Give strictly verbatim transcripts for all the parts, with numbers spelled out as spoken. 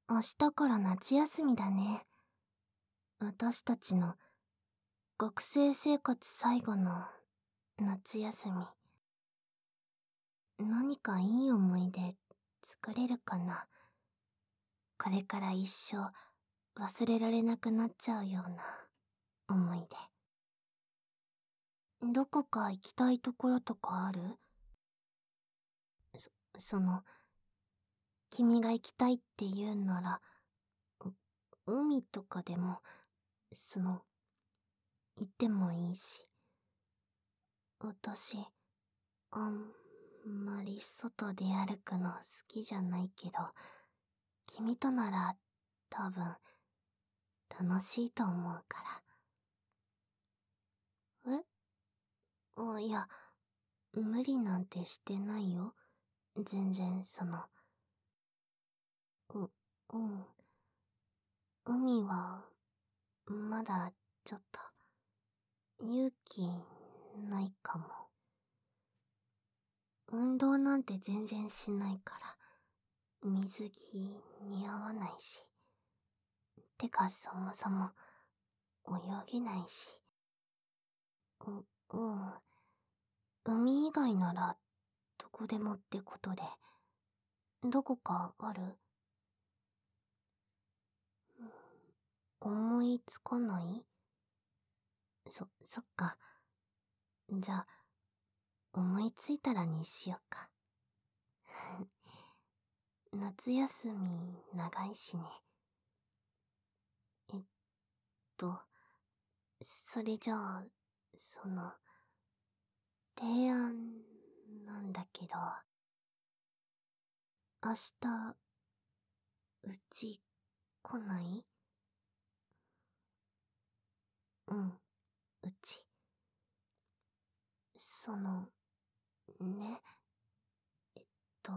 明日から夏休みだね。私たちの学生生活最後の夏休み。何かいい思い出作れるかな。これから一生忘れられなくなっちゃうような思い出。どこか行きたいところとかある？そ、その、君が行きたいって言うなら、う海とかでも、その、行ってもいいし。私、あんまり外で歩くの好きじゃないけど、君となら多分楽しいと思うから。え？あ、いや、無理なんてしてないよ。全然その、う、うん。海は、まだちょっと、勇気ないかも。運動なんて全然しないから、水着似合わないし。てかそもそも、泳げないし。う、うん。海以外なら、どこでもってことで。どこかある？思いつかない？そ、そっか。じゃあ、思いついたらにしようか。夏休み長いしね。えっと、それじゃあ、その、提案なんだけど、明日、うち来ない？うん、うち。その、ね、えっと、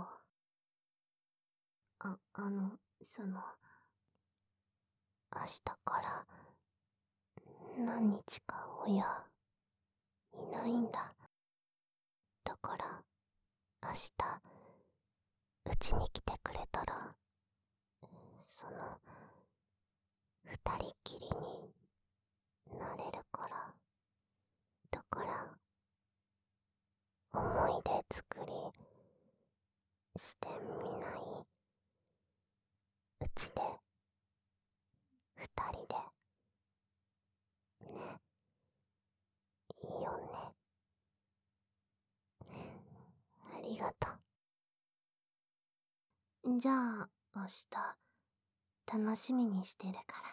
あ、あの、その、明日から何日か親いないんだ。だから明日うちに来てくれたら、その二人っきりになれるから。だから思い出作りしてみない？うちで二人でね。いいよね。ありがとう。じゃあ明日楽しみにしてるから。